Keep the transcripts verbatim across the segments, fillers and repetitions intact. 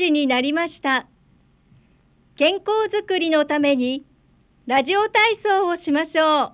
時になりました。健康づくりのためにラジオ体操をしましょう。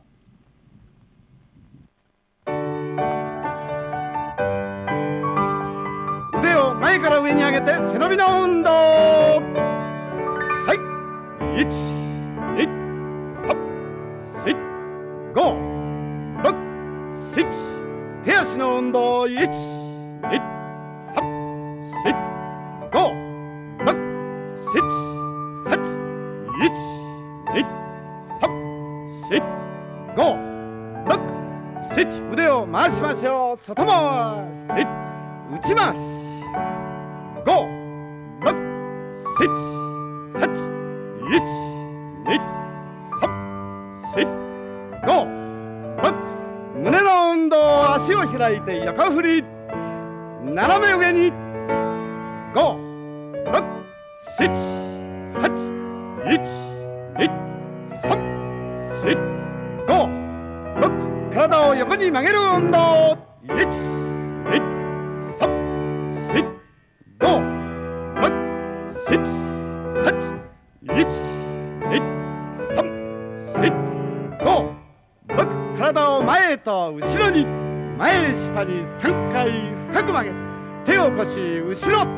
腕を前から上に上げて背伸びの運動。はい、いち、に、さん、し、ご、ろく、しち。手足の運動。いち、に、さん、し、ご、ろく、しち、はち。いち、に、さん、し、ご、ろく、しち。腕を回しましょう。外回し、内回し。ご、ろく、しち、はち。いち、に、さん、し、ご、ろく。胸の運動。足を開いて横振り。斜め上に。ご、ろく、しち、はち。いち、に、さん、し、ご、ろく。体を横に曲げる運動。いち、に、さん、し、ご、ろく、しち、はち。いち、に、さん、し、ご、ろく。体を前へと後ろに。前下にさんかい深く曲げ、手を腰後ろ。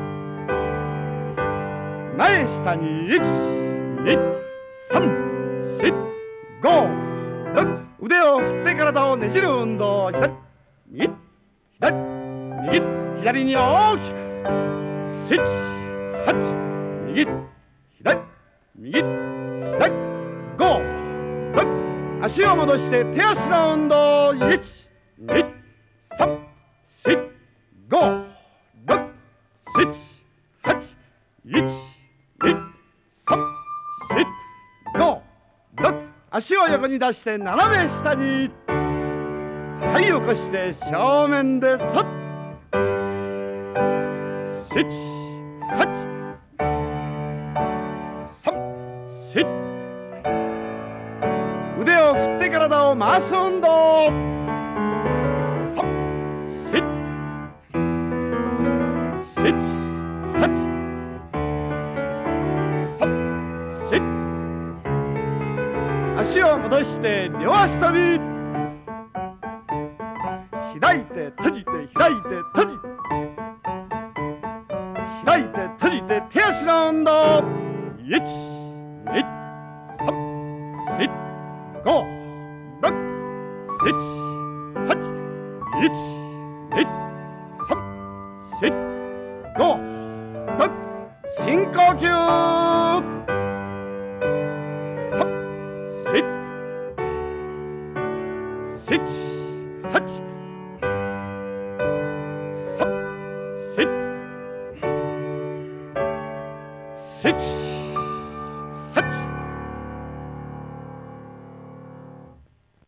前下に。いち、に、さん、し、ご、ろく。腕を振って体をねじる運動。左、右、左、右、左に大きく。しち、はち、右、左、右、左、ご、ろく。足を戻して手足の運動。いち、に、さん、し、ご、ろく、しち、はち。いち、に、さん、し、ご、ろく。足を横に出して斜め下に。はい、起こして正面でそっ。しち、はち、さん、し。腕を振って体を回す運動。さん、し、し、はち、さん、し。足を戻して両足跳び。開いて閉じて開いて閉じて開いて閉じて手足の運動。いち、に、さん、し、ご、ろく、しち、はち。いち、に、さん、し、ご、ろく。深呼吸。さん、し、しち、はち。さん、し、しち。